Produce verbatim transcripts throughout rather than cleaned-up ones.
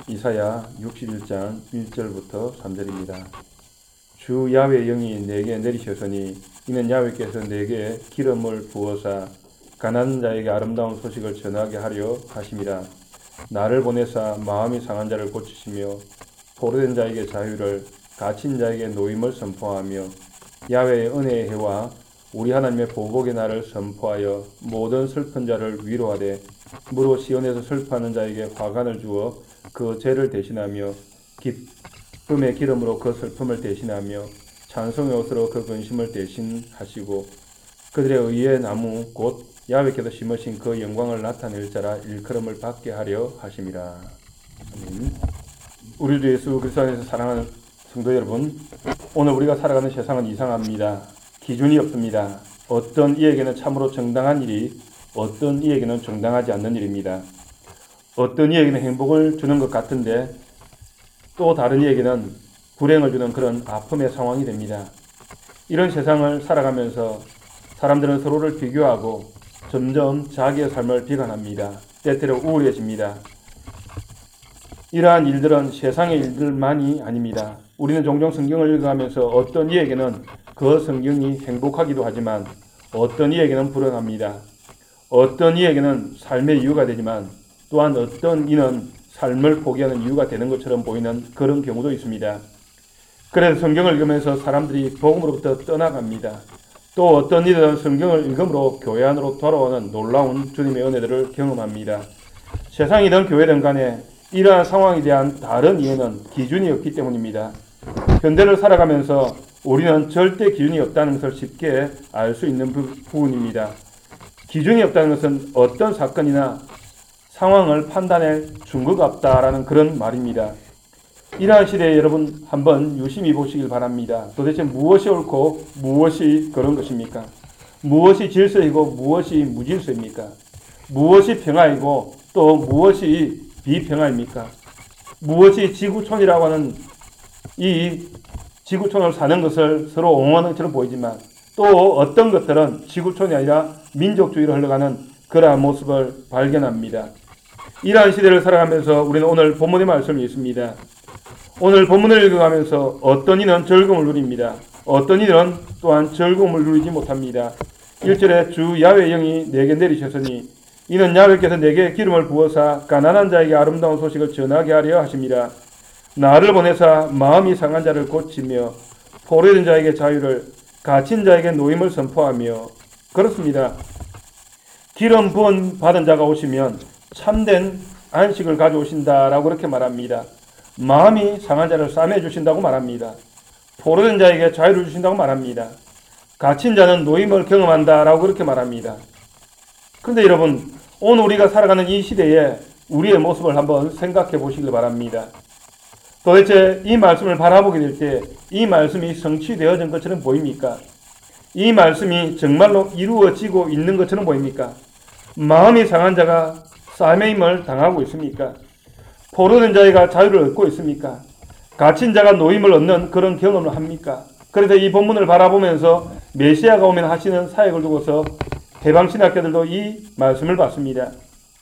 이사야 육십일 장 일 절부터 삼 절입니다. 주 야훼 영이 내게 내리셨으니 이는 야훼께서 내게 기름을 부어사 가난한 자에게 아름다운 소식을 전하게 하려 하심이라. 나를 보내사 마음이 상한 자를 고치시며 포로된 자에게 자유를, 갇힌 자에게 노임을 선포하며 야훼의 은혜의 해와 우리 하나님의 보복의 날을 선포하여 모든 슬픈 자를 위로하되 무로 시온에서 슬퍼하는 자에게 화관을 주어 그 죄를 대신하며 기쁨의 기름으로 그 슬픔을 대신하며 찬송의 옷으로 그 근심을 대신하시고 그들의 의의 나무 곧 야훼께서 심으신 그 영광을 나타낼 자라 일컬음을 받게 하려 하심이라. 아멘. 우리 주 예수 그리스도 안에서 사랑하는 성도 여러분, 오늘 우리가 살아가는 세상은 이상합니다. 기준이 없습니다. 어떤 이에게는 참으로 정당한 일이 어떤 이에게는 정당하지 않는 일입니다. 어떤 이에게는 행복을 주는 것 같은데 또 다른 이에게는 불행을 주는 그런 아픔의 상황이 됩니다. 이런 세상을 살아가면서 사람들은 서로를 비교하고 점점 자기의 삶을 비관합니다. 때때로 우울해집니다. 이러한 일들은 세상의 일들만이 아닙니다. 우리는 종종 성경을 읽어가면서 어떤 이에게는 그 성경이 행복하기도 하지만 어떤 이에게는 불행합니다. 어떤 이에게는 삶의 이유가 되지만 또한 어떤 이는 삶을 포기하는 이유가 되는 것처럼 보이는 그런 경우도 있습니다. 그래서 성경을 읽으면서 사람들이 복음으로부터 떠나갑니다. 또 어떤 이들은 성경을 읽음으로 교회 안으로 돌아오는 놀라운 주님의 은혜들을 경험합니다. 세상이든 교회든 간에 이러한 상황에 대한 다른 이해는 기준이 없기 때문입니다. 현대를 살아가면서 우리는 절대 기준이 없다는 것을 쉽게 알 수 있는 부분입니다. 기준이 없다는 것은 어떤 사건이나 상황을 판단할 증거가 없다라는 그런 말입니다. 이러한 시대에 여러분 한번 유심히 보시길 바랍니다. 도대체 무엇이 옳고 무엇이 그런 것입니까? 무엇이 질서이고 무엇이 무질서입니까? 무엇이 평화이고 또 무엇이 비평화입니까? 무엇이 지구촌이라고 하는 이 지구촌을 사는 것을 서로 옹호하는 것처럼 보이지만 또 어떤 것들은 지구촌이 아니라 민족주의로 흘러가는 그러한 모습을 발견합니다. 이러한 시대를 살아가면서 우리는 오늘 본문의 말씀이 있습니다. 오늘 본문을 읽어가면서 어떤 이는 즐거움을 누립니다. 어떤 이는 또한 즐거움을 누리지 못합니다. 일 절에 주 야훼 영이 내게 내리셨으니 이는 야훼께서 내게 기름을 부어사 가난한 자에게 아름다운 소식을 전하게 하려 하심이라. 나를 보내사 마음이 상한 자를 고치며 포로된 자에게 자유를, 갇힌 자에게 노임을 선포하며. 그렇습니다. 기름 부은 받은 자가 오시면 참된 안식을 가져오신다라고 그렇게 말합니다. 마음이 상한 자를 싸매 주신다고 말합니다. 포로된 자에게 자유를 주신다고 말합니다. 갇힌 자는 노임을 경험한다라고 그렇게 말합니다. 그런데 여러분, 오늘 우리가 살아가는 이 시대에 우리의 모습을 한번 생각해 보시길 바랍니다. 도대체 이 말씀을 바라보게 될 때 이 말씀이 성취되어진 것처럼 보입니까? 이 말씀이 정말로 이루어지고 있는 것처럼 보입니까? 마음이 상한 자가 싸매임을 당하고 있습니까? 포로된 자가 자유를 얻고 있습니까? 갇힌 자가 노임을 얻는 그런 경험을 합니까? 그래서 이 본문을 바라보면서 메시아가 오면 하시는 사역을 두고서 해방신학자들도 이 말씀을 받습니다.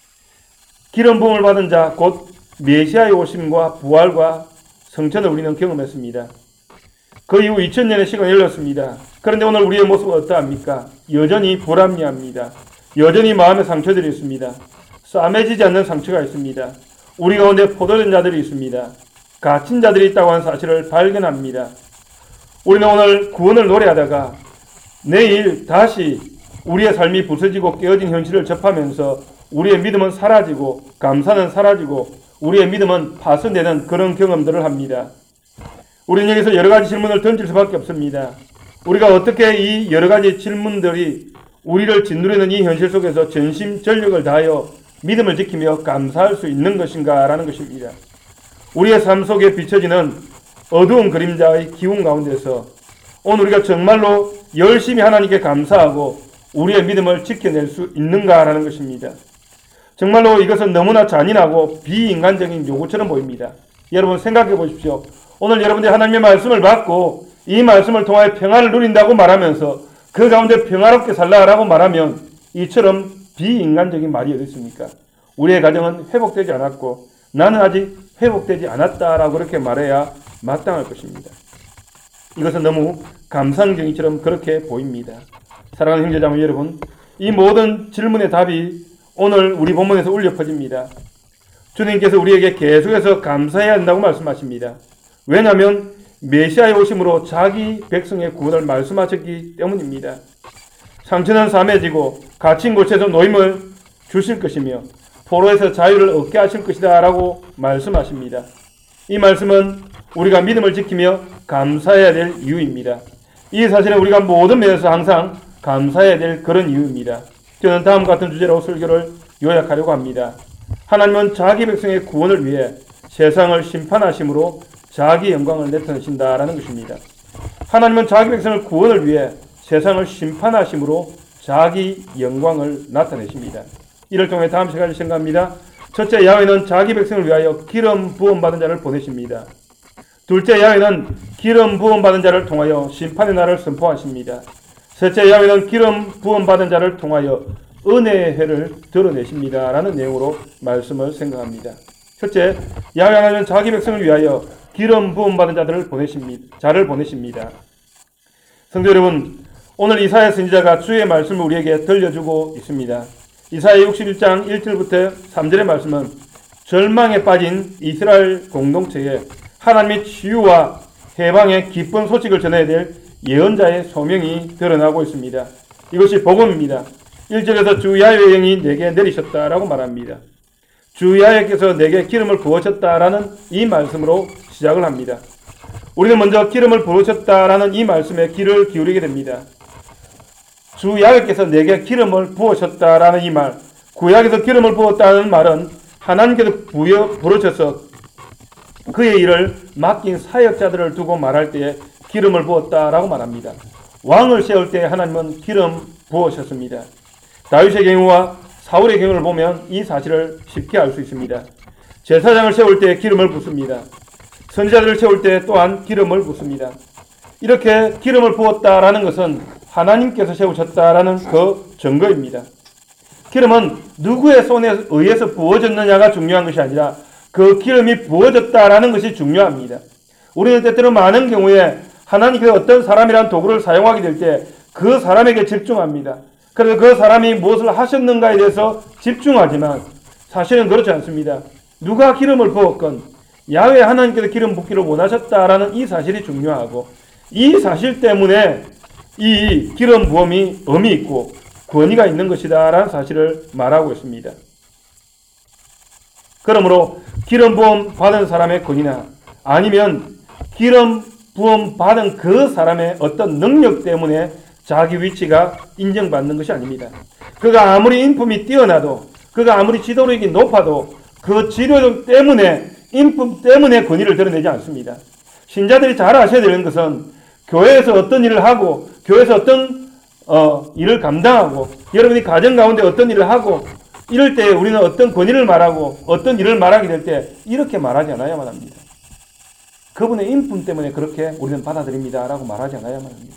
기름 부음을 받은 자 곧 메시아의 오심과 부활과 성천을 우리는 경험했습니다. 그 이후 이천 년의 시간이 흘렀습니다. 그런데 오늘 우리의 모습은 어떠합니까? 여전히 불합리합니다. 여전히 마음의 상처들이 있습니다. 싸매지지 않는 상처가 있습니다. 우리 가운데 포도된 자들이 있습니다. 갇힌 자들이 있다고 하는 사실을 발견합니다. 우리는 오늘 구원을 노래하다가 내일 다시 우리의 삶이 부서지고 깨어진 현실을 접하면서 우리의 믿음은 사라지고 감사는 사라지고 우리의 믿음은 파손되는 그런 경험들을 합니다. 우리는 여기서 여러 가지 질문을 던질 수밖에 없습니다. 우리가 어떻게 이 여러 가지 질문들이 우리를 짓누르는 이 현실 속에서 전심 전력을 다하여 믿음을 지키며 감사할 수 있는 것인가 라는 것입니다. 우리의 삶 속에 비춰지는 어두운 그림자의 기운 가운데서 오늘 우리가 정말로 열심히 하나님께 감사하고 우리의 믿음을 지켜낼 수 있는가라는 것입니다. 정말로 이것은 너무나 잔인하고 비인간적인 요구처럼 보입니다. 여러분 생각해 보십시오. 오늘 여러분들이 하나님의 말씀을 받고 이 말씀을 통하여 평안을 누린다고 말하면서 그 가운데 평화롭게 살라라고 말하면 이처럼 비인간적인 말이 어디 있습니까? 우리의 가정은 회복되지 않았고 나는 아직 회복되지 않았다라고 그렇게 말해야 마땅할 것입니다. 이것은 너무 감상경이처럼 그렇게 보입니다. 사랑하는 형제자매 여러분, 이 모든 질문의 답이 오늘 우리 본문에서 울려 퍼집니다. 주님께서 우리에게 계속해서 감사해야 한다고 말씀하십니다. 왜냐하면 메시아의 오심으로 자기 백성의 구원을 말씀하셨기 때문입니다. 상처는 삼해지고 갇힌 곳에서 노임을 주실 것이며 포로에서 자유를 얻게 하실 것이다 라고 말씀하십니다. 이 말씀은 우리가 믿음을 지키며 감사해야 될 이유입니다. 이 사실은 우리가 모든 면에서 항상 감사해야 될 그런 이유입니다. 저는 다음 같은 주제로 설교를 요약하려고 합니다. 하나님은 자기 백성의 구원을 위해 세상을 심판하심으로 자기 영광을 나타내신다라는 것입니다. 하나님은 자기 백성을 구원을 위해 세상을 심판하심으로 자기 영광을 나타내십니다. 이를 통해 다음 시간에 생각합니다. 첫째, 야훼는 자기 백성을 위하여 기름 부음 받은 자를 보내십니다. 둘째, 야훼는 기름 부음 받은 자를 통하여 심판의 날을 선포하십니다. 셋째, 야훼는 기름 부음 받은 자를 통하여 은혜의 해를 드러내십니다. 라는 내용으로 말씀을 생각합니다. 첫째, 야훼 하나님은 자기 백성을 위하여 기름 부음 받은 자들을 보내십니다. 자를 보내십니다. 성도 여러분, 오늘 이사야 선지자가 주의 말씀을 우리에게 들려주고 있습니다. 이사야 육십일 장 일 절부터 삼 절의 말씀은 절망에 빠진 이스라엘 공동체에 하나님의 치유와 해방의 기쁜 소식을 전해야 될 예언자의 소명이 드러나고 있습니다. 이것이 복음입니다. 일 절에서 주 야훼의 영이 내게 내리셨다라고 말합니다. 주 야훼께서 내게 기름을 부으셨다라는 이 말씀으로 시작을 합니다. 우리는 먼저 기름을 부으셨다라는 이 말씀에 귀를 기울이게 됩니다. 주 야훼께서 내게 기름을 부으셨다라는 이 말, 구약에서 기름을 부었다는 말은 하나님께서 부여, 부르셔서 그의 일을 맡긴 사역자들을 두고 말할 때에 기름을 부었다라고 말합니다. 왕을 세울 때 하나님은 기름 부으셨습니다. 다윗의 경우와 사울의 경우를 보면 이 사실을 쉽게 알 수 있습니다. 제사장을 세울 때 기름을 붓습니다. 선지자들을 세울 때 또한 기름을 붓습니다. 이렇게 기름을 부었다라는 것은 하나님께서 세우셨다라는 그 증거입니다. 기름은 누구의 손에 의해서 부어졌느냐가 중요한 것이 아니라 그 기름이 부어졌다라는 것이 중요합니다. 우리는 때때로 많은 경우에 하나님께서 어떤 사람이란 도구를 사용하게 될 때 그 사람에게 집중합니다. 그래서 그 사람이 무엇을 하셨는가에 대해서 집중하지만 사실은 그렇지 않습니다. 누가 기름을 부었건 야훼 하나님께서 기름 붓기를 원하셨다라는 이 사실이 중요하고, 이 사실 때문에 이 기름 부음이 의미 있고 권위가 있는 것이다 라는 사실을 말하고 있습니다. 그러므로 기름 부음 받은 사람의 권위나 아니면 기름 부음 받은 그 사람의 어떤 능력 때문에 자기 위치가 인정받는 것이 아닙니다. 그가 아무리 인품이 뛰어나도, 그가 아무리 지도력이 높아도 그 지도력 때문에, 인품 때문에 권위를 드러내지 않습니다. 신자들이 잘 아셔야 되는 것은 교회에서 어떤 일을 하고, 교회에서 어떤 어, 일을 감당하고, 여러분이 가정 가운데 어떤 일을 하고, 이럴 때 우리는 어떤 권위를 말하고 어떤 일을 말하게 될 때 이렇게 말하지 않아야만 합니다. 그분의 인품 때문에 그렇게 우리는 받아들입니다 라고 말하지 않아야만 합니다.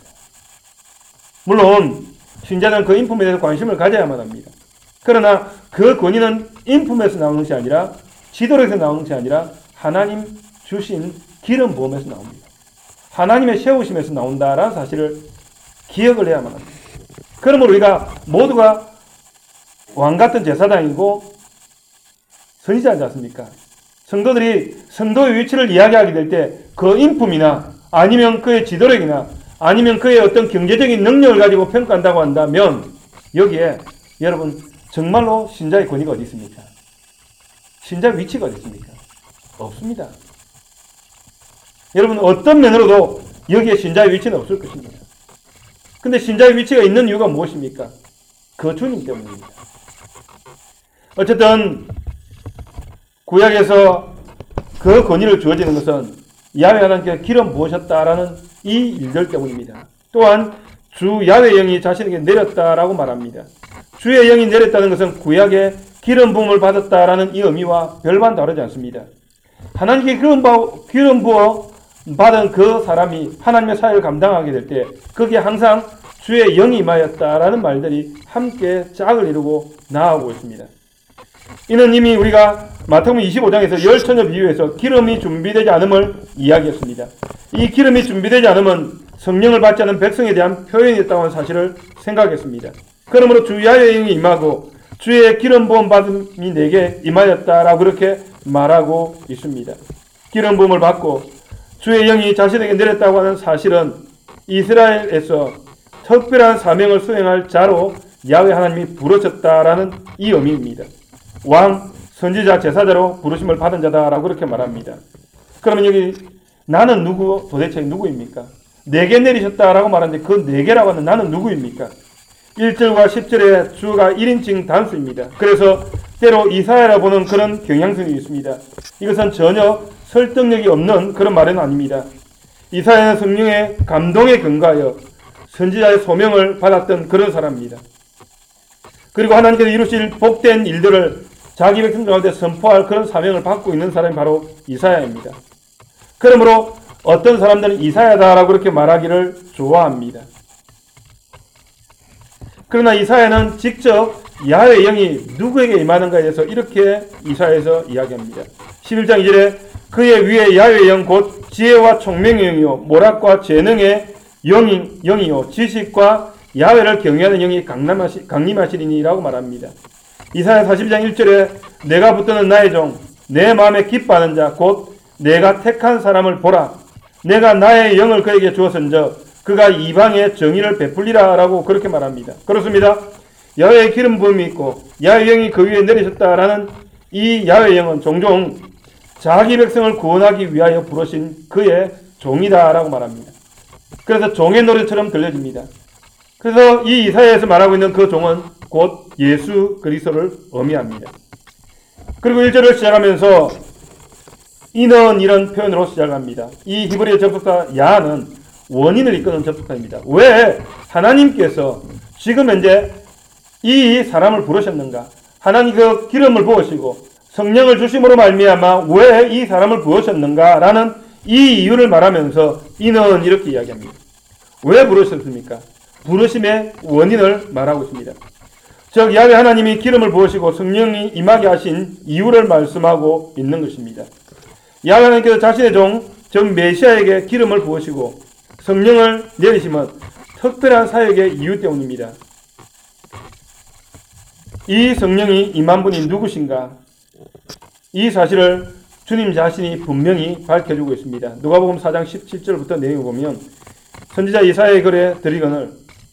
물론 신자는 그 인품에 대해서 관심을 가져야만 합니다. 그러나 그 권위는 인품에서 나오는 것이 아니라, 지도력에서 나오는 것이 아니라 하나님 주신 기름 부음에서 나옵니다. 하나님의 세우심에서 나온다라는 사실을 기억을 해야만 합니다. 그러므로 우리가 모두가 왕같은 제사장이고 선지자지 않습니까? 성도들이 성도의 위치를 이야기하게 될 때 그 인품이나 아니면 그의 지도력이나 아니면 그의 어떤 경제적인 능력을 가지고 평가한다고 한다면 여기에 여러분 정말로 신자의 권위가 어디 있습니까? 신자의 위치가 어디 있습니까? 없습니다. 여러분 어떤 면으로도 여기에 신자의 위치는 없을 것입니다. 근데 신자의 위치가 있는 이유가 무엇입니까? 그 주님 때문입니다. 어쨌든 구약에서 그 권위를 주어지는 것은 야훼 하나님께서 기름 부으셨다라는 이 일들 때문입니다. 또한 주 야훼 영이 자신에게 내렸다라고 말합니다. 주의 영이 내렸다는 것은 구약에 기름 부음을 받았다라는 이 의미와 별반 다르지 않습니다. 하나님께 기름, 기름 부어 받은 그 사람이 하나님의 사역을 감당하게 될 때 거기에 항상 주의 영이 임하였다라는 말들이 함께 짝을 이루고 나아오고 있습니다. 이는 이미 우리가 마태복음 이십오 장에서 열 처녀 비유에서 기름이 준비되지 않음을 이야기했습니다. 이 기름이 준비되지 않음은 성령을 받지 않은 백성에 대한 표현이었다고 하는 사실을 생각했습니다. 그러므로 주 야훼의 영이 임하고 주의 기름 부음 받음이 내게 임하였다라고 그렇게 말하고 있습니다. 기름 부음을 받고 주의 영이 자신에게 내렸다고 하는 사실은 이스라엘에서 특별한 사명을 수행할 자로 야훼 하나님이 부르셨다라는 이 의미입니다. 왕, 선지자, 제사자로 부르심을 받은 자다라고 그렇게 말합니다. 그러면 여기 나는 누구, 도대체 누구입니까? 내게 내리셨다라고 말하는데 그 내게라고 하는 나는 누구입니까? 일 절과 십 절에 주가 일 인칭 단수입니다. 그래서 때로 이사야라 보는 그런 경향성이 있습니다. 이것은 전혀 설득력이 없는 그런 말은 아닙니다. 이사야는 성령의 감동에 근거하여 선지자의 소명을 받았던 그런 사람입니다. 그리고 하나님께서 이루실 복된 일들을 자기 백성 가운데 선포할 그런 사명을 받고 있는 사람이 바로 이사야입니다. 그러므로 어떤 사람들은 이사야다라고 그렇게 말하기를 좋아합니다. 그러나 이사야는 직접 야훼의 영이 누구에게 임하는가에 대해서 이렇게 이사야에서 이야기합니다. 십일 장 이 절에 그의 위에 야훼의 영 곧 지혜와 총명의 영이요 모략과 재능의 영이, 영이요 지식과 야훼를 경외하는 영이 강림하시, 강림하시리니라고 말합니다. 이사야 사십이 장 일 절에 내가 붙드는 나의 종 내 마음에 기뻐하는 자 곧 내가 택한 사람을 보라 내가 나의 영을 그에게 주었은즉 그가 이방에 정의를 베풀리라 라고 그렇게 말합니다. 그렇습니다. 야훼의 기름 부음이 있고 야훼의 영이 그 위에 내리셨다라는 이 야훼의 영은 종종 자기 백성을 구원하기 위하여 부르신 그의 종이다 라고 말합니다. 그래서 종의 노래처럼 들려집니다. 그래서 이 이사야에서 말하고 있는 그 종은 곧 예수 그리스도를 의미합니다. 그리고 일 절을 시작하면서 이는 이런 표현으로 시작합니다. 이 히브리어 접속사 야는 원인을 이끄는 접속사입니다. 왜 하나님께서 지금 현재 이 사람을 부르셨는가? 하나님 그 기름을 부으시고 성령을 주심으로 말미암아 왜 이 사람을 부으셨는가? 라는 이 이유를 말하면서 이는 이렇게 이야기합니다. 왜 부르셨습니까? 부르심의 원인을 말하고 있습니다. 즉 야훼 하나님이 기름을 부으시고 성령이 임하게 하신 이유를 말씀하고 있는 것입니다. 야훼 하나님께서 자신의 종, 즉 메시아에게 기름을 부으시고 성령을 내리심은 특별한 사역의 이유 때문입니다. 이 성령이 임한 분이 누구신가? 이 사실을 주님 자신이 분명히 밝혀주고 있습니다. 누가복음 사 장 십칠 절부터 내용을 보면 선지자 이사야의 글에 드리거늘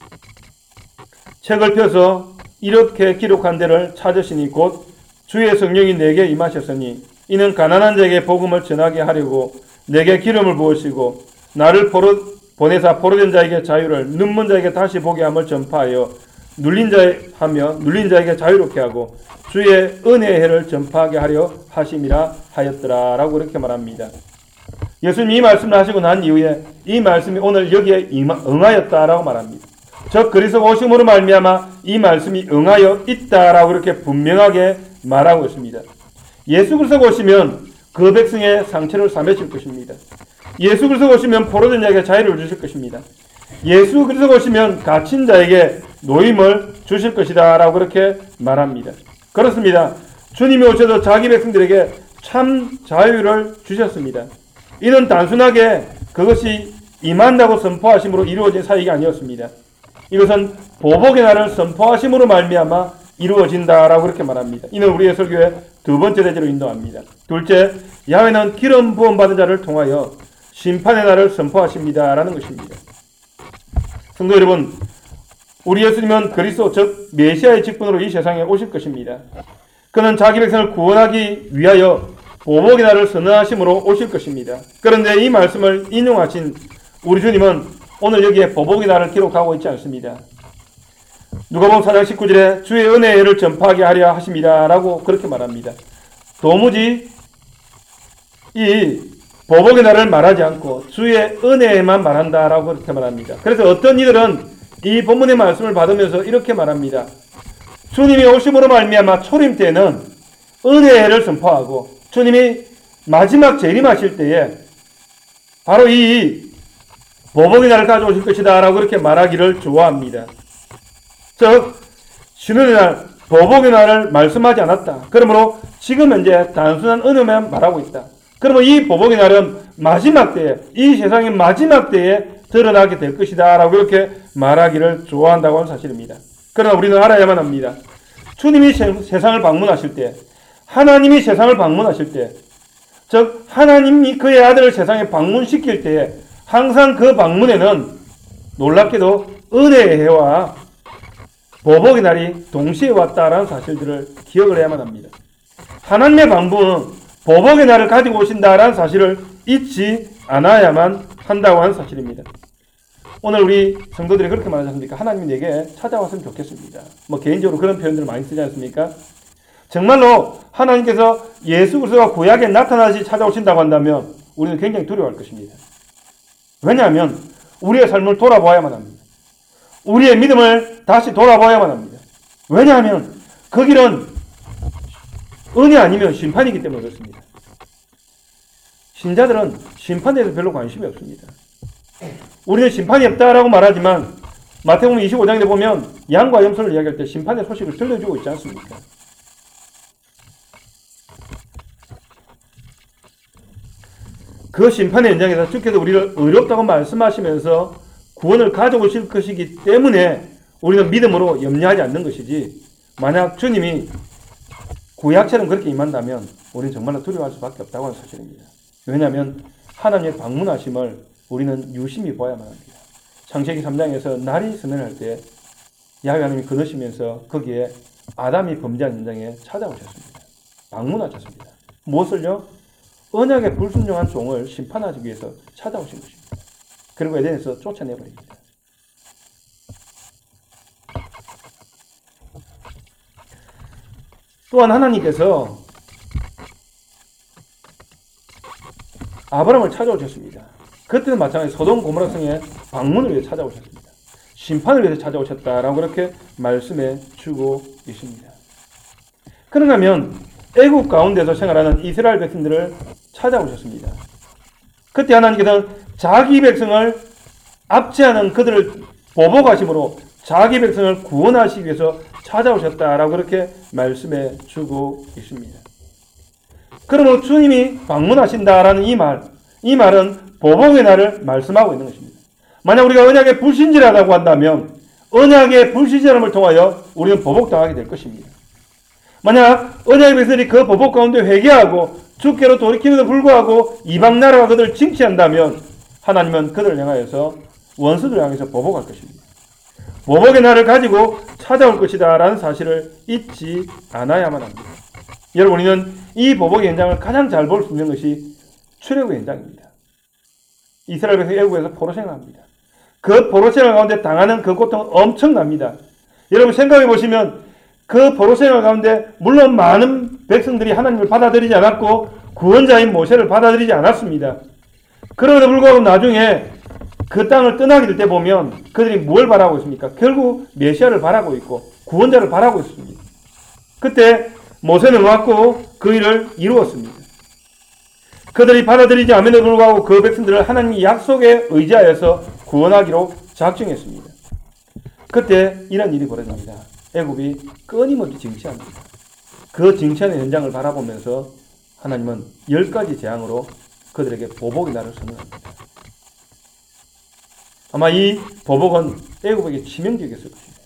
책을 펴서 이렇게 기록한 데를 찾으시니 곧 주의 성령이 내게 임하셨으니 이는 가난한 자에게 복음을 전하게 하려고 내게 기름을 부으시고 나를 포로, 보내사 포로된 자에게 자유를 눈먼 자에게 다시 보게 함을 전파하여 눌린 자에 하며 눌린 자에게 자유롭게 하고 주의 은혜의 해를 전파하게 하려 하심이라 하였더라 라고 그렇게 말합니다. 예수님이 이 말씀을 하시고 난 이후에 이 말씀이 오늘 여기에 응하였다라고 말합니다. 즉 그리스도가 오심으로 말미암아 이 말씀이 응하여 있다라고 그렇게 분명하게 말하고 있습니다. 예수 그리스도가 오시면 그 백성의 상처를 사매실 것입니다. 예수 그리스도가 오시면 포로된 자에게 자유를 주실 것입니다. 예수 그리스도가 오시면 갇힌 자에게 노임을 주실 것이다 라고 그렇게 말합니다. 그렇습니다. 주님이 오셔서 자기 백성들에게 참 자유를 주셨습니다. 이는 단순하게 그것이 임한다고 선포하심으로 이루어진 사역이 아니었습니다. 이것은 보복의 날을 선포하심으로 말미암아 이루어진다라고 그렇게 말합니다. 이는 우리의 설교의 두 번째 대지로 인도합니다. 둘째, 야훼는 기름 부음 받은 자를 통하여 심판의 날을 선포하십니다라는 것입니다. 성도 여러분, 우리 예수님은 그리스도 즉 메시아의 직분으로 이 세상에 오실 것입니다. 그는 자기 백성을 구원하기 위하여 보복의 날을 선언하심으로 오실 것입니다. 그런데 이 말씀을 인용하신 우리 주님은 오늘 여기에 보복의 날을 기록하고 있지 않습니다. 누가복음 사 장 십구 절에 주의 은혜의 해를 전파하게 하려 하십니다 라고 그렇게 말합니다. 도무지 이 보복의 날을 말하지 않고 주의 은혜만 말한다라고 그렇게 말합니다. 그래서 어떤 이들은 이 본문의 말씀을 받으면서 이렇게 말합니다. 주님이 오심으로 말미암아 초림 때는 은혜의 해를 선포하고 주님이 마지막 재림하실 때에 바로 이 보복의 날을 가져오실 것이다 라고 그렇게 말하기를 좋아합니다. 즉 신혼의 날 보복의 날을 말씀하지 않았다. 그러므로 지금 현재 단순한 은혜만 말하고 있다. 그러면 이 보복의 날은 마지막 때에, 이 세상의 마지막 때에 드러나게 될 것이다 라고 이렇게 말하기를 좋아한다고 하는 사실입니다. 그러나 우리는 알아야만 합니다. 주님이 세상을 방문하실 때, 하나님이 세상을 방문하실 때, 즉 하나님이 그의 아들을 세상에 방문시킬 때에 항상 그 방문에는 놀랍게도 은혜의 해와 보복의 날이 동시에 왔다라는 사실들을 기억을 해야만 합니다. 하나님의 방문은 보복의 날을 가지고 오신다라는 사실을 잊지 않아야만 한다고 하는 사실입니다. 오늘 우리 성도들이 그렇게 말하지 않습니까? 하나님이 내게 찾아왔으면 좋겠습니다. 뭐 개인적으로 그런 표현들을 많이 쓰지 않습니까? 정말로 하나님께서 예수 그리스도가 구약에 나타나시 찾아오신다고 한다면 우리는 굉장히 두려워할 것입니다. 왜냐하면 우리의 삶을 돌아보아야만 합니다. 우리의 믿음을 다시 돌아보아야만 합니다. 왜냐하면 그 길은 은혜 아니면 심판이기 때문에 그렇습니다. 신자들은 심판에 대해서 별로 관심이 없습니다. 우리는 심판이 없다라고 말하지만 마태복음 이십오 장에 보면 양과 염소를 이야기할 때 심판의 소식을 들려주고 있지 않습니까? 그 심판의 현장에서 주께서 우리를 의롭다고 말씀하시면서 구원을 가져오실 것이기 때문에 우리는 믿음으로 염려하지 않는 것이지, 만약 주님이 구약처럼 그렇게 임한다면 우리는 정말로 두려워할 수밖에 없다고 하는 사실입니다. 왜냐하면 하나님의 방문하심을 우리는 유심히 보아야만 합니다. 창세기 삼 장에서 날이 서늘할 때 야훼 하나님이 거느시면서 거기에 아담이 범죄한 현장에 찾아오셨습니다. 방문하셨습니다. 무엇을요? 언약에 불순종한 종을 심판하기 위해서 찾아오신 것입니다. 그리고 에덴에서 쫓아내버립니다. 또한 하나님께서 아브라함을 찾아오셨습니다. 그때는 마찬가지 소돔 고모라 성에 방문을 위해 찾아오셨습니다. 심판을 위해서 찾아오셨다라고 그렇게 말씀해 주고 있습니다. 그런가 하면 애국 가운데서 생활하는 이스라엘 백성들을 찾아오셨습니다. 그때 하나님께서는 자기 백성을 압제하는 그들을 보복하심으로 자기 백성을 구원하시기 위해서 찾아오셨다라고 그렇게 말씀해 주고 있습니다. 그러므로 주님이 방문하신다라는 이 말, 이 말은 보복의 날을 말씀하고 있는 것입니다. 만약 우리가 언약에 불신실하다고 한다면 언약의 불신실함을 통하여 우리는 보복당하게 될 것입니다. 만약 언약의 백성들이 그 보복 가운데 회개하고 주께로 돌이킴에도 불구하고 이방 나라가 그들을 징치한다면 하나님은 그들을 향하여서 원수들을 향해서 보복할 것입니다. 보복의 날을 가지고 찾아올 것이다 라는 사실을 잊지 않아야만 합니다. 여러분, 우리는 이 보복의 현장을 가장 잘 볼 수 있는 것이 출애굽의 현장입니다. 이스라엘 백성이 애국에서 포로생활을 합니다. 그 포로생활 가운데 당하는 그 고통은 엄청납니다. 여러분 생각해 보시면 그 포로생활 가운데 물론 많은 백성들이 하나님을 받아들이지 않았고 구원자인 모세를 받아들이지 않았습니다. 그럼에도 불구하고 나중에 그 땅을 떠나게 될 때 보면 그들이 뭘 바라고 있습니까? 결국 메시아를 바라고 있고 구원자를 바라고 있습니다. 그때 모세는 왔고 그 일을 이루었습니다. 그들이 받아들이지 않음에도 불구하고 그 백성들을 하나님의 약속에 의지하여서 구원하기로 작정했습니다. 그때 이런 일이 벌어집니다. 애굽이 끊임없이 징치합니다. 그 징치하는 현장을 바라보면서 하나님은 열 가지 재앙으로 그들에게 보복의 날을 선언합니다. 아마 이 보복은 애굽에게 치명적이었을 것입니다.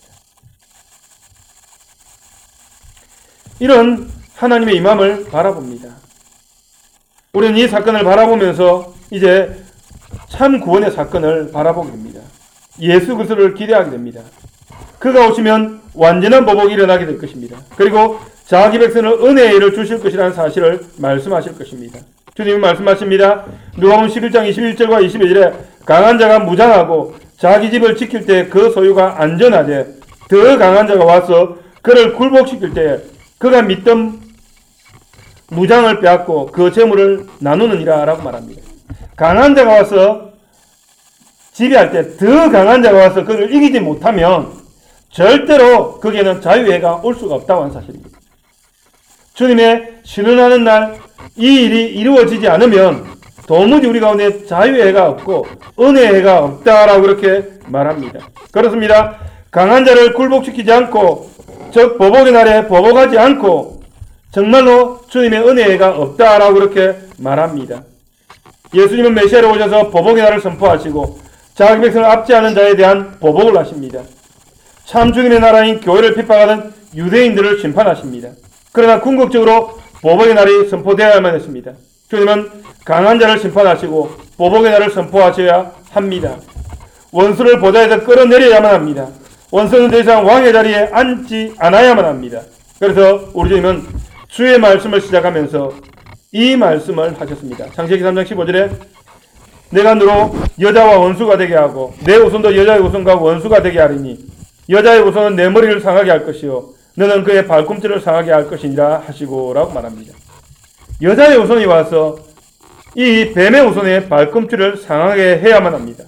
이런 하나님의 임함을 바라봅니다. 우리는 이 사건을 바라보면서 이제 참 구원의 사건을 바라보게 됩니다. 예수 그리스도를 기대하게 됩니다. 그가 오시면 완전한 보복이 일어나게 될 것입니다. 그리고 자기 백성을 은혜의 일을 주실 것이라는 사실을 말씀하실 것입니다. 주님이 말씀하십니다. 누가복음 십일 장 이십일 절과 이십이 절에 강한 자가 무장하고 자기 집을 지킬 때 그 소유가 안전하되 더 강한 자가 와서 그를 굴복시킬 때 그가 믿던 무장을 빼앗고 그 재물을 나누느니라 라고 말합니다. 강한 자가 와서 지배할 때 더 강한 자가 와서 그를 이기지 못하면 절대로 거기에는 자유회가 올 수가 없다고 하는 사실입니다. 주님의 신원하는 날 이 일이 이루어지지 않으면 도무지 우리 가운데 자유회가 없고 은혜회가 없다라고 그렇게 말합니다. 그렇습니다. 강한 자를 굴복시키지 않고 즉 보복의 날에 보복하지 않고 정말로 주님의 은혜가 없다라고 그렇게 말합니다. 예수님은 메시아로 오셔서 보복의 날을 선포하시고 자기 백성을 압제하는 자에 대한 보복을 하십니다. 참 주님의 나라인 교회를 핍박하는 유대인들을 심판하십니다. 그러나 궁극적으로 보복의 날이 선포되어야만 했습니다. 주님은 강한 자를 심판하시고 보복의 날을 선포하셔야 합니다. 원수를 보좌에서 끌어내려야만 합니다. 원수는 더 이상 왕의 자리에 앉지 않아야만 합니다. 그래서 우리 주님은 주의 말씀을 시작하면서 이 말씀을 하셨습니다. 창세기 삼 장 십오 절에 내가 너로 여자와 원수가 되게 하고 내 후손도 여자의 후손과 원수가 되게 하리니 여자의 후손은 내 머리를 상하게 할 것이요 너는 그의 발꿈치를 상하게 할 것이니라 하시고 라고 말합니다. 여자의 후손이 와서 이 뱀의 후손의 발꿈치를 상하게 해야만 합니다.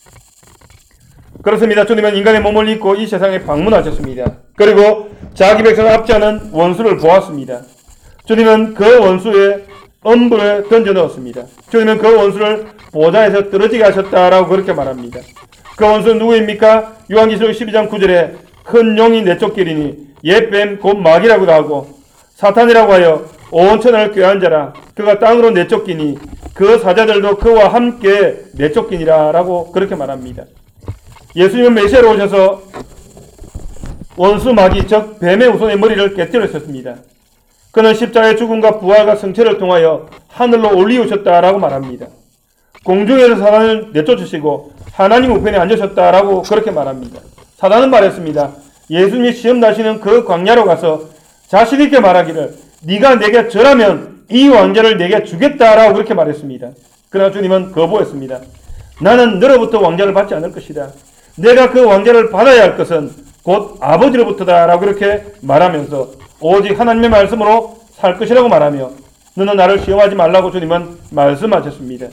그렇습니다. 주님은 인간의 몸을 입고 이 세상에 방문하셨습니다. 그리고 자기 백성을 압제하는 원수를 보았습니다. 주님은 그 원수의 엄불에 던져 넣었습니다. 주님은 그 원수를 보좌에서 떨어지게 하셨다라고 그렇게 말합니다. 그 원수는 누구입니까? 요한계시록 십이 장 구 절에 큰 용이 내쫓기리니 옛 뱀 곧 마귀라고도 하고 사탄이라고 하여 온 천하를 꾀한 자라 그가 땅으로 내쫓기니 그 사자들도 그와 함께 내쫓기니라 라고 그렇게 말합니다. 예수님은 메시아로 오셔서 원수 마귀 즉 뱀의 후손의 머리를 깨뜨리셨습니다. 그는 십자가의 죽음과 부활과 성체를 통하여 하늘로 올리우셨다라고 말합니다. 공중에서 사단을 내쫓으시고 하나님 우편에 앉으셨다라고 그렇게 말합니다. 사단은 말했습니다. 예수님이 시험 나시는 그 광야로 가서 자신 있게 말하기를 네가 내게 절하면 이 왕자를 내게 주겠다라고 그렇게 말했습니다. 그러나 주님은 거부했습니다. 나는 너로부터 왕자를 받지 않을 것이다. 내가 그 왕자를 받아야 할 것은 곧 아버지로부터다 라고 그렇게 말하면서 오직 하나님의 말씀으로 살 것이라고 말하며 너는 나를 시험하지 말라고 주님은 말씀하셨습니다.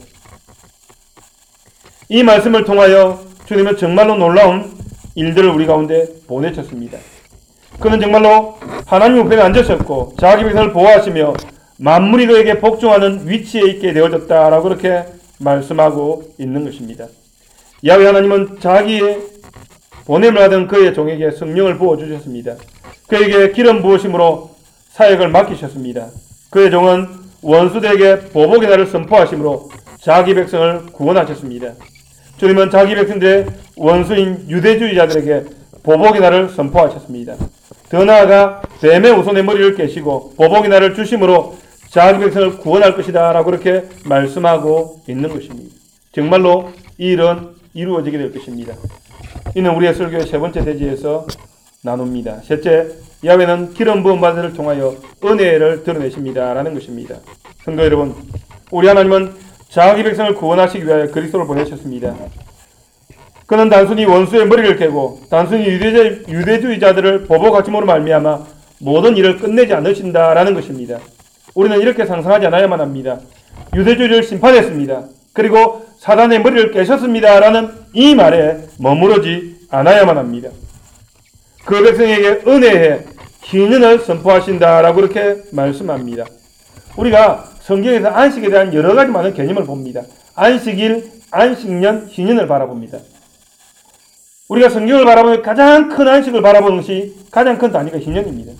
이 말씀을 통하여 주님은 정말로 놀라운 일들을 우리 가운데 보내셨습니다. 그는 정말로 하나님 우편에 앉으셨고 자기 백성을 보호하시며 만물이 그에게 복종하는 위치에 있게 되어졌다라고 그렇게 말씀하고 있는 것입니다. 야훼 하나님은 자기의 보냄을 하던 그의 종에게 성령을 부어주셨습니다. 그에게 기름 부으심으로 사역을 맡기셨습니다. 그의 종은 원수들에게 보복의 날을 선포하심으로 자기 백성을 구원하셨습니다. 주님은 자기 백성들의 원수인 유대주의자들에게 보복의 날을 선포하셨습니다. 더 나아가 뱀의 후손의 머리를 깨시고 보복의 날을 주심으로 자기 백성을 구원할 것이다 라고 그렇게 말씀하고 있는 것입니다. 정말로 이 일은 이루어지게 될 것입니다. 이는 우리의 설교의 세 번째 대지에서 나눕니다. 셋째, 야훼는 기름 부은 바들을 통하여 은혜를 드러내십니다 라는 것입니다. 성도 여러분, 우리 하나님은 자기 백성을 구원하시기 위하여 그리스도를 보내셨습니다. 그는 단순히 원수의 머리를 깨고 단순히 유대주, 유대주의자들을 보복하심으로 말미암아 모든 일을 끝내지 않으신다라는 것입니다. 우리는 이렇게 상상하지 않아야만 합니다. 유대주의를 심판했습니다. 그리고 사단의 머리를 깨셨습니다라는 이 말에 머무르지 않아야만 합니다. 그 백성에게 은혜에 희년을 선포하신다라고 그렇게 말씀합니다. 우리가 성경에서 안식에 대한 여러 가지 많은 개념을 봅니다. 안식일, 안식년, 희년을 바라봅니다. 우리가 성경을 바라보면 가장 큰 안식을 바라보는 것이 가장 큰 단위가 희년입니다.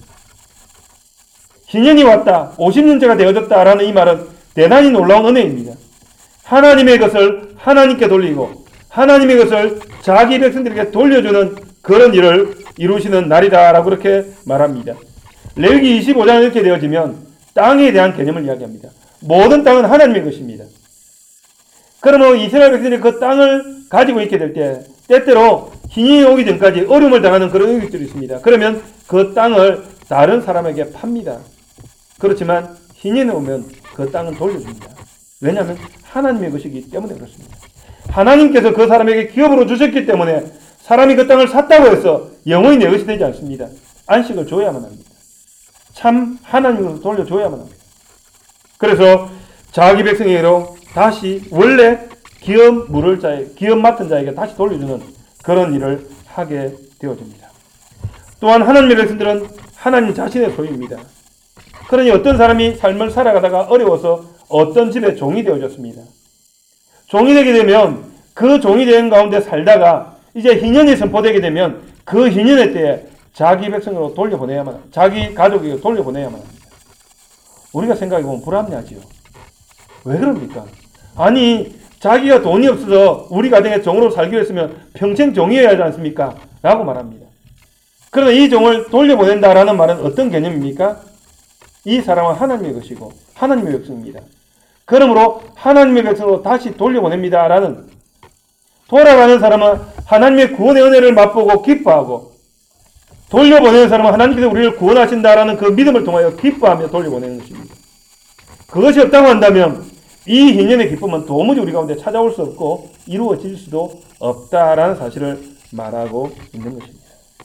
희년이 왔다, 오십 년째가 되어졌다라는 이 말은 대단히 놀라운 은혜입니다. 하나님의 것을 하나님께 돌리고 하나님의 것을 자기 백성들에게 돌려주는 그런 일을 이루시는 날이다라고 그렇게 말합니다. 레위기 이십오 장에 이렇게 되어지면 땅에 대한 개념을 이야기합니다. 모든 땅은 하나님의 것입니다. 그러면 이스라엘 백성들이 그 땅을 가지고 있게 될 때 때때로 희년이 오기 전까지 어려움을 당하는 그런 의식들이 있습니다. 그러면 그 땅을 다른 사람에게 팝니다. 그렇지만 희년이 오면 그 땅은 돌려줍니다. 왜냐하면 하나님의 것이기 때문에 그렇습니다. 하나님께서 그 사람에게 기업으로 주셨기 때문에 사람이 그 땅을 샀다고 해서 영원히 내 것이 되지 않습니다. 안식을 줘야만 합니다. 참 하나님으로 돌려줘야만 합니다. 그래서 자기 백성에게로 다시 원래 기업 물을 자에, 기업 맡은 자에게 다시 돌려주는 그런 일을 하게 되어집니다. 또한 하나님의 백성들은 하나님 자신의 소유입니다. 그러니 어떤 사람이 삶을 살아가다가 어려워서 어떤 집의 종이 되어졌습니다. 종이 되게 되면 그 종이 된 가운데 살다가 이제 희년이 선포되게 되면 그 희년의 때에 자기 백성으로 돌려보내야만, 자기 가족에게 돌려보내야만 합니다. 우리가 생각해보면 불합리하지요. 왜 그럽니까? 아니, 자기가 돈이 없어서 우리 가정에 종으로 살기로 했으면 평생 종이어야 하지 않습니까? 라고 말합니다. 그러나 이 종을 돌려보낸다라는 말은 어떤 개념입니까? 이 사람은 하나님의 것이고 하나님의 백성입니다. 그러므로 하나님의 백성으로 다시 돌려보냅니다. 라는, 돌아가는 사람은 하나님의 구원의 은혜를 맛보고 기뻐하고, 돌려보내는 사람은 하나님께서 우리를 구원하신다라는 그 믿음을 통하여 기뻐하며 돌려보내는 것입니다. 그것이 없다고 한다면 이 희년의 기쁨은 도무지 우리 가운데 찾아올 수 없고 이루어질 수도 없다라는 사실을 말하고 있는 것입니다.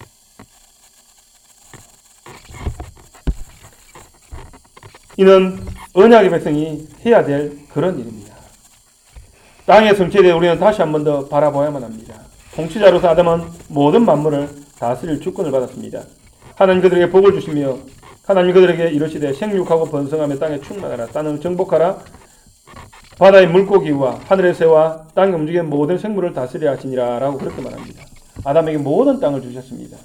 이는 언약의 백성이 해야 될 그런 일입니다. 땅의 성취에 대해 우리는 다시 한 번 더 바라봐야만 합니다. 통치자로서 아담은 모든 만물을 다스릴 주권을 받았습니다. 하나님 그들에게 복을 주시며 하나님 그들에게 이르시되 생육하고 번성하며 땅에 충만하라, 땅을 정복하라, 바다의 물고기와 하늘의 새와 땅에 움직이는 모든 생물을 다스리라 하시니라 라고 그렇게 말합니다. 아담에게 모든 땅을 주셨습니다.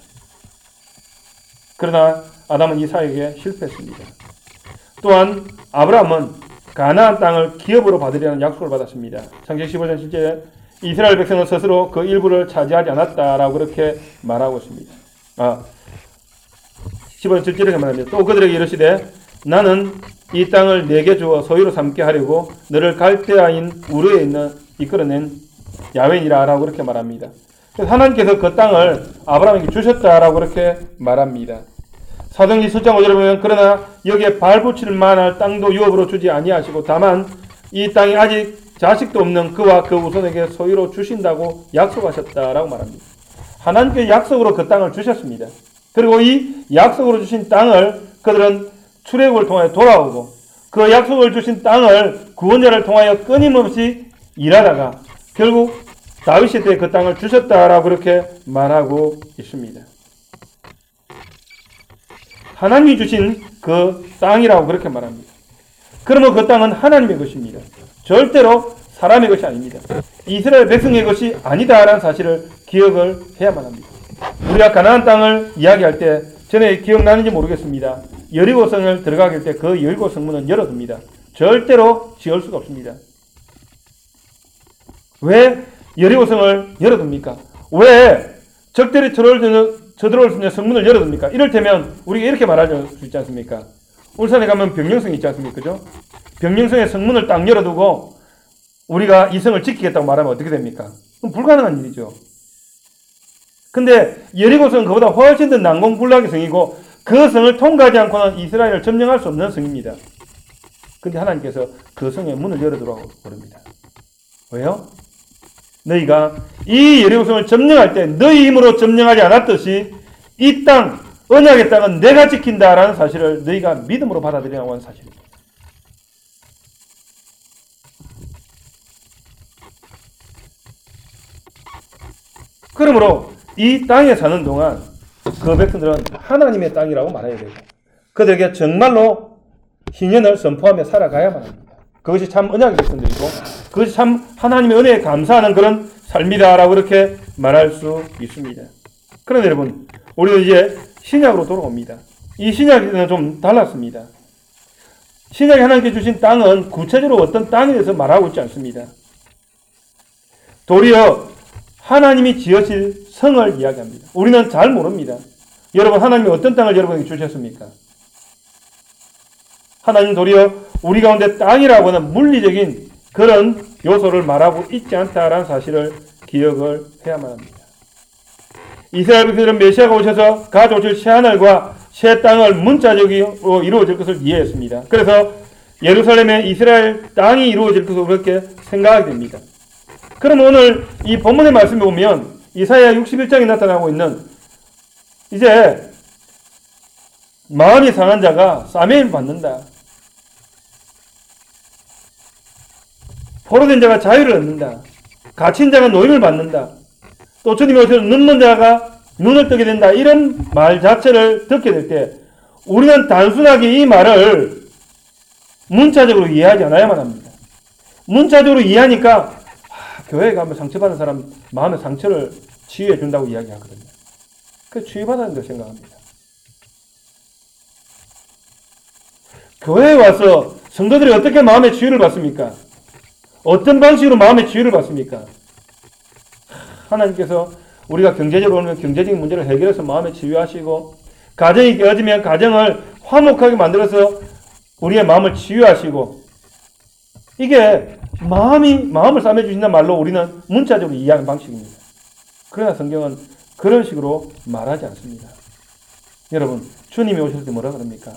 그러나 아담은 이삭에게 실패했습니다. 또한 아브라함은 가나안 땅을 기업으로 받으려는 약속을 받았습니다. 창세기 십오 장 칠 절에 이스라엘 백성은 스스로 그 일부를 차지하지 않았다라고 그렇게 말하고 있습니다. 아, 십오 장 칠 절에 말합니다. 또 그들에게 이르시되 나는 이 땅을 내게 주어 소유로 삼게 하려고 너를 갈대아인 우르에 있는 이끌어낸 야훼니라 라고 그렇게 말합니다. 그래서 하나님께서 그 땅을 아브라함에게 주셨다라고 그렇게 말합니다. 사도행전 칠 장 오 절에 보면 그러나 여기에 발붙일 만할 땅도 유업으로 주지 아니하시고 다만 이 땅이 아직 자식도 없는 그와 그 후손에게 소유로 주신다고 약속하셨다라고 말합니다. 하나님께 약속으로 그 땅을 주셨습니다. 그리고 이 약속으로 주신 땅을 그들은 출애굽을 통하여 돌아오고 그 약속을 주신 땅을 구원자를 통하여 끊임없이 일하다가 결국 다윗 때 그 땅을 주셨다라고 그렇게 말하고 있습니다. 하나님이 주신 그 땅이라고 그렇게 말합니다. 그러면 그 땅은 하나님의 것입니다. 절대로 사람의 것이 아닙니다. 이스라엘 백성의 것이 아니다라는 사실을 기억을 해야만 합니다. 우리가 가나안 땅을 이야기할 때 전에 기억나는지 모르겠습니다. 여리고성을 들어가길 때 그 여리고 성문은 열어둡니다. 절대로 지을 수가 없습니다. 왜 여리고성을 열어둡니까? 왜 적들이 쳐들어올 수 있는 성문을 열어둡니까? 이를테면 우리가 이렇게 말할 수 있지 않습니까? 울산에 가면 병령성이 있지 않습니까? 그죠? 병령성의 성문을 딱 열어두고 우리가 이 성을 지키겠다고 말하면 어떻게 됩니까? 그럼 불가능한 일이죠. 근데 여리고성은 그보다 훨씬 더 난공불락의 성이고 그 성을 통과하지 않고는 이스라엘을 점령할 수 없는 성입니다. 근데 하나님께서 그 성의 문을 열어두라고 그럽니다. 왜요? 너희가 이 여리고성을 점령할 때 너희 힘으로 점령하지 않았듯이 이 땅, 언약의 땅은 내가 지킨다라는 사실을 너희가 믿음으로 받아들이라고 하는 사실입니다. 그러므로 이 땅에 사는 동안 그 백성들은 하나님의 땅이라고 말해야 되고 그들에게 정말로 희년을 선포하며 살아가야만 합니다. 그것이 참 언약의 백성들이고 그것이 참 하나님의 은혜에 감사하는 그런 삶이다라고 그렇게 말할 수 있습니다. 그런데 여러분, 우리는 이제 신약으로 돌아옵니다. 이 신약에는 좀 달랐습니다. 신약이 하나님께 주신 땅은 구체적으로 어떤 땅에 대해서 말하고 있지 않습니다. 도리어 하나님이 지으실 성을 이야기합니다. 우리는 잘 모릅니다. 여러분, 하나님이 어떤 땅을 여러분에게 주셨습니까? 하나님 도리어 우리 가운데 땅이라고 하는 물리적인 그런 요소를 말하고 있지 않다라는 사실을 기억을 해야만 합니다. 이스라엘 백성들은 메시아가 오셔서 가져오실 새하늘과 새 땅을 문자적으로 이루어질 것을 이해했습니다. 그래서 예루살렘에 이스라엘 땅이 이루어질 것으로 그렇게 생각하게 됩니다. 그럼 오늘 이 본문의 말씀에 보면 이사야 육십일 장에 나타나고 있는 이제 마음이 상한 자가 사메를 받는다. 포로된 자가 자유를 얻는다. 갇힌 자가 노임을 받는다. 또 주님이 오셔서 눈먼 자가 눈을 뜨게 된다. 이런 말 자체를 듣게 될 때 우리는 단순하게 이 말을 문자적으로 이해하지 않아야만 합니다. 문자적으로 이해하니까 아, 교회에 가면 상처받은 사람 마음의 상처를 치유해 준다고 이야기하거든요. 그 치유받았는 걸 생각합니다. 교회에 와서 성도들이 어떻게 마음의 치유를 받습니까? 어떤 방식으로 마음의 치유를 받습니까? 하나님께서 우리가 경제적으로 오면 경제적인 문제를 해결해서 마음의 치유하시고, 가정이 깨어지면 가정을 화목하게 만들어서 우리의 마음을 치유하시고, 이게 마음이 마음을 싸매주신다는 말로 우리는 문자적으로 이해하는 방식입니다. 그러나 성경은 그런 식으로 말하지 않습니다. 여러분, 주님이 오실 때 뭐라 그럽니까?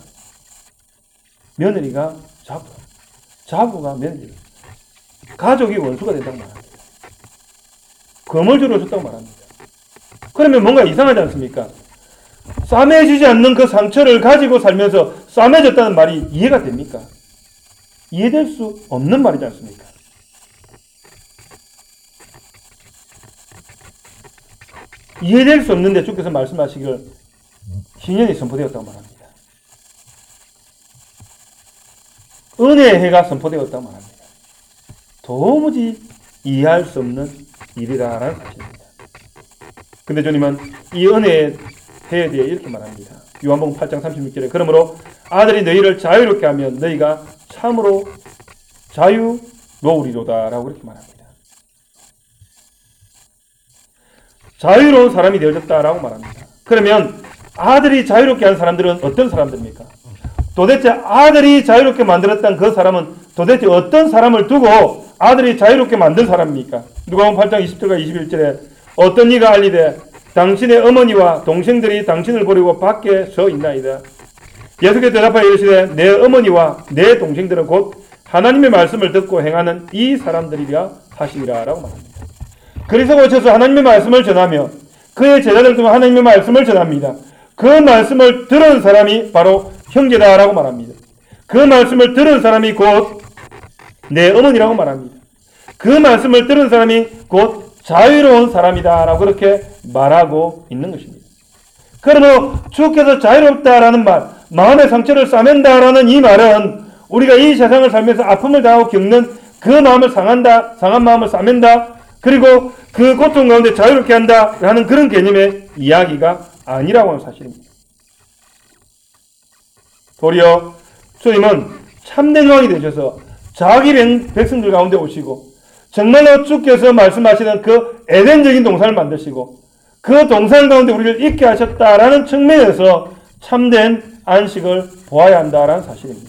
며느리가 자부, 자부가 며느리, 가족이 원수가 된다고 말합니다. 검을 들어줬다고 말합니다. 그러면 뭔가 이상하지 않습니까? 싸매지지 않는 그 상처를 가지고 살면서 싸매졌다는 말이 이해가 됩니까? 이해될 수 없는 말이지 않습니까? 이해될 수 없는데 주께서 말씀하시기를 신년이 선포되었다고 말합니다. 은혜의 해가 선포되었다고 말합니다. 도무지 이해할 수 없는 일이라는 사실입니다. 근데 주님은 이 은혜의 해에 대해 이렇게 말합니다. 요한복음 팔 장 삼십육 절에 그러므로 아들이 너희를 자유롭게 하면 너희가 참으로 자유로우리로다 라고 그렇게 말합니다. 자유로운 사람이 되어졌다라고 말합니다. 그러면 아들이 자유롭게 한 사람들은 어떤 사람들입니까? 도대체 아들이 자유롭게 만들었던 그 사람은 도대체 어떤 사람을 두고 아들이 자유롭게 만든 사람입니까? 누가복음 팔 장 이십 절과 이십일 절에 어떤 이가 알리되 당신의 어머니와 동생들이 당신을 버리고 밖에 서 있나이다. 예수께서 대답하여 이르시되 내 어머니와 내 동생들은 곧 하나님의 말씀을 듣고 행하는 이 사람들이라 하시니라 라고 말합니다. 그리스도가 오셔서 하나님의 말씀을 전하며 그의 제자들 중 하나님의 말씀을 전합니다. 그 말씀을 들은 사람이 바로 형제다라고 말합니다. 그 말씀을 들은 사람이 곧 내 어머니라고 말합니다. 그 말씀을 들은 사람이 곧 자유로운 사람이다라고 그렇게 말하고 있는 것입니다. 그러므로 주께서 자유롭다라는 말, 마음의 상처를 싸맨다라는 이 말은 우리가 이 세상을 살면서 아픔을 당하고 겪는 그 마음을 상한다, 상한 마음을 싸맨다, 그리고 그 고통 가운데 자유롭게 한다 하는 그런 개념의 이야기가 아니라고 하는 사실입니다. 도리어 주님은 참된 왕이 되셔서 자기 백성들 가운데 오시고 정말로 주께서 말씀하시는 그 에덴적인 동산을 만드시고 그 동산 가운데 우리를 있게 하셨다라는 측면에서 참된 안식을 보아야 한다라는 사실입니다.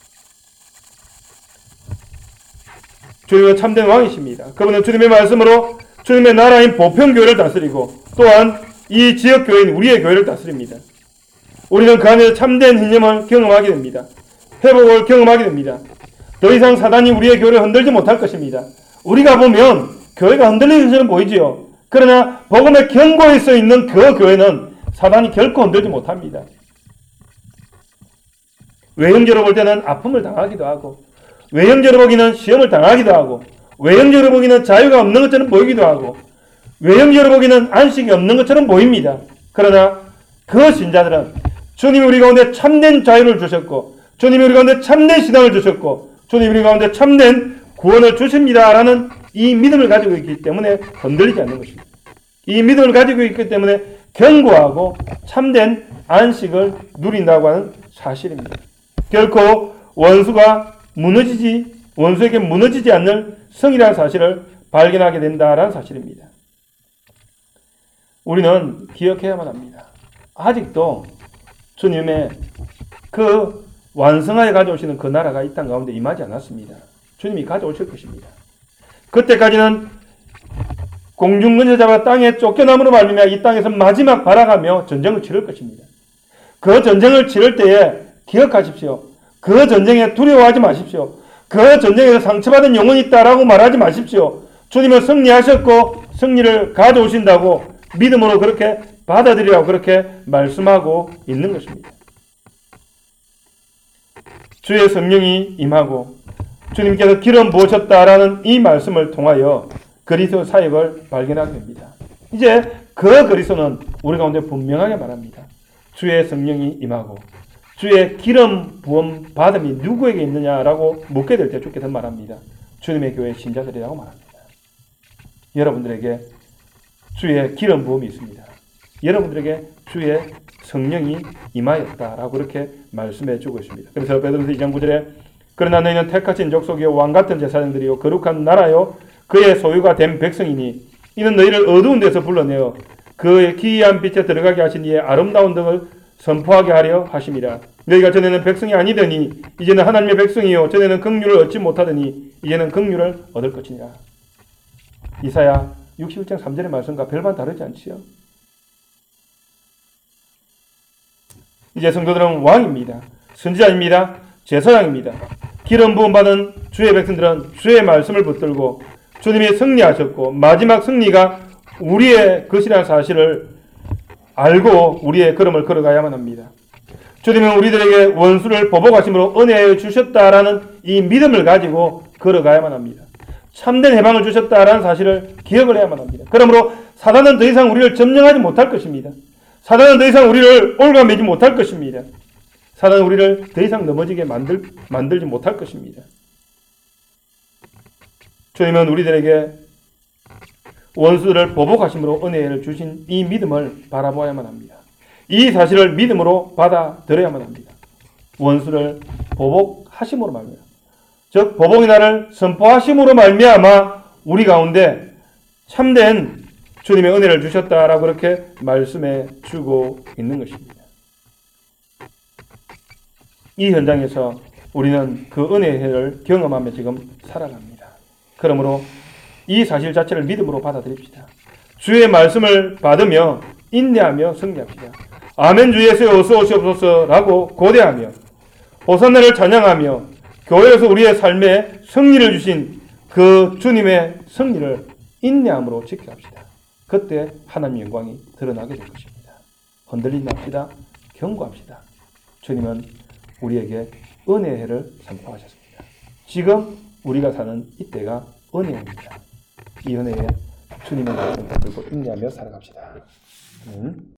주님은 참된 왕이십니다. 그분은 주님의 말씀으로 주님의 나라인 보편교회를 다스리고 또한 이 지역교회인 우리의 교회를 다스립니다. 우리는 그 안에서 참된 신념을 경험하게 됩니다. 회복을 경험하게 됩니다. 더 이상 사단이 우리의 교회를 흔들지 못할 것입니다. 우리가 보면 교회가 흔들리는 것처럼 보이지요. 그러나 복음의 경고에 써 있는 그 교회는 사단이 결코 흔들지 못합니다. 외형적으로 볼 때는 아픔을 당하기도 하고 외형적으로 보기는 시험을 당하기도 하고 외형적으로 보기는 자유가 없는 것처럼 보이기도 하고 외형적으로 보기는 안식이 없는 것처럼 보입니다. 그러나 그 신자들은 주님이 우리 가운데 참된 자유를 주셨고 주님이 우리 가운데 참된 신앙을 주셨고 주님이 우리 가운데 참된 구원을 주십니다라는 이 믿음을 가지고 있기 때문에 흔들리지 않는 것입니다. 이 믿음을 가지고 있기 때문에 견고하고 참된 안식을 누린다고 하는 사실입니다. 결코 원수가 무너지지 원수에게 무너지지 않는 성이라는 사실을 발견하게 된다라는 사실입니다. 우리는 기억해야만 합니다. 아직도 주님의 그 완성하여 가져오시는 그 나라가 이 땅 가운데 임하지 않았습니다. 주님이 가져오실 것입니다. 그때까지는 공중근세자가 땅에 쫓겨남으로 말미암아 이 땅에서 마지막 발악하며 전쟁을 치를 것입니다. 그 전쟁을 치를 때에 기억하십시오. 그 전쟁에 두려워하지 마십시오. 그 전쟁에서 상처받은 영혼이 있다라고 말하지 마십시오. 주님은 승리하셨고 승리를 가져오신다고 믿음으로 그렇게 받아들이라고 그렇게 말씀하고 있는 것입니다. 주의 성령이 임하고 주님께서 기름 부으셨다라는 이 말씀을 통하여 그리스도 사역을 발견하게 됩니다. 이제 그 그리스도는 우리 가운데 분명하게 말합니다. 주의 성령이 임하고 주의 기름 부음 받음이 누구에게 있느냐라고 묻게 될 때 주께서 말합니다. 주님의 교회 신자들이라고 말합니다. 여러분들에게 주의 기름 부음이 있습니다. 여러분들에게 주의 성령이 임하였다라고 그렇게 말씀해 주고 있습니다. 그래서 베드로서 이 장 구 절에 그러나 너희는 택하신 족속이요 왕같은 제사장들이요 거룩한 나라요 그의 소유가 된 백성이니 이는 너희를 어두운 데서 불러내어 그의 기이한 빛에 들어가게 하신 이의 아름다운 등을 선포하게 하려 하심이라. 너희가 전에는 백성이 아니더니 이제는 하나님의 백성이요 전에는 긍휼을 얻지 못하더니 이제는 긍휼을 얻을 것이니라. 이사야 육십일 장 삼 절의 말씀과 별반 다르지 않지요? 이제 성도들은 왕입니다. 선지자입니다. 제사장입니다. 기름 부음 받은 주의 백성들은 주의 말씀을 붙들고 주님이 승리하셨고 마지막 승리가 우리의 것이라는 사실을 알고 우리의 걸음을 걸어가야만 합니다. 주님은 우리들에게 원수를 보복하심으로 은혜를 주셨다라는 이 믿음을 가지고 걸어가야만 합니다. 참된 해방을 주셨다라는 사실을 기억을 해야만 합니다. 그러므로 사단은 더 이상 우리를 점령하지 못할 것입니다. 사단은 더 이상 우리를 올가매지 못할 것입니다. 사단은 우리를 더 이상 넘어지게 만들, 만들지 못할 것입니다. 주님은 우리들에게 원수를 보복하심으로 은혜를 주신 이 믿음을 바라보아야만 합니다. 이 사실을 믿음으로 받아들여야만 합니다. 원수를 보복하심으로 말미암아, 즉 보복의 날을 선포하심으로 말미암아 우리 가운데 참된 주님의 은혜를 주셨다라고 그렇게 말씀해 주고 있는 것입니다. 이 현장에서 우리는 그 은혜를 경험하며 지금 살아갑니다. 그러므로 이 사실 자체를 믿음으로 받아들입시다. 주의 말씀을 받으며 인내하며 승리합시다. 아멘 주 예수여 어서 오시옵소서라고 고대하며 호산나를 찬양하며 교회에서 우리의 삶에 승리를 주신 그 주님의 승리를 인내함으로 지켜합시다. 그때 하나님의 영광이 드러나게 될 것입니다. 흔들리지 맙시다. 경고합시다. 주님은 우리에게 은혜의 해를 선포하셨습니다. 지금 우리가 사는 이때가 은혜입니다. 이 은혜에 주님의 말씀을 붙들고 인내하며 살아갑시다. 음.